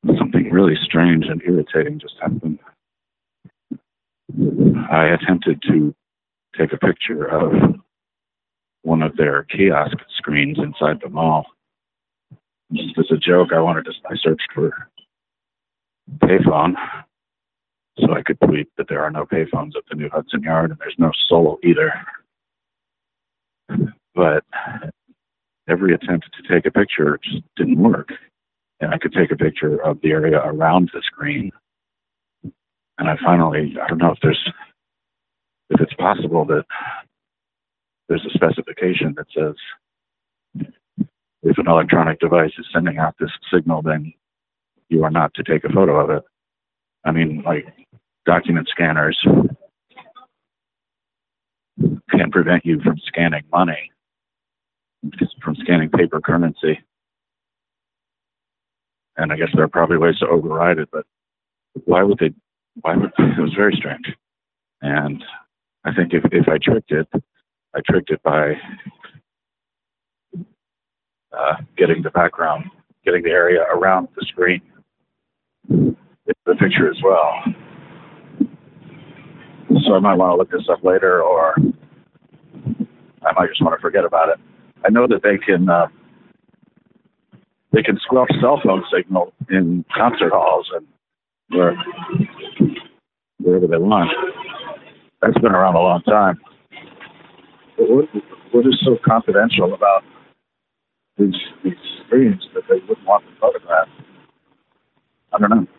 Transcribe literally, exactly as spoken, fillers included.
something really strange and irritating just happened. I attempted to take a picture of one of their kiosk screens inside the mall. Just as a joke, I wanted to, I searched for payphone so I could tweet that there are no payphones at the new Hudson Yard and there's no Solo either. But every attempt to take a picture just didn't work. And I could take a picture of the area around the screen. And I finally, I don't know if there's, if it's possible that there's a specification that says if an electronic device is sending out this signal, then you are not to take a photo of it. I mean, like, document scanners can prevent you from scanning money, from scanning paper currency. And I guess there are probably ways to override it, but why would they, why would, it was very strange. And I think if, if I tricked it, I tricked it by uh, getting the background, getting the area around the screen, the picture as well. So I might want to look this up later, or I might just want to forget about it. I know that they can uh, they can squelch cell phone signal in concert halls and where, wherever they want. That's been around a long time. But what, what is so confidential about these, these screens that they wouldn't want to photograph? I don't know.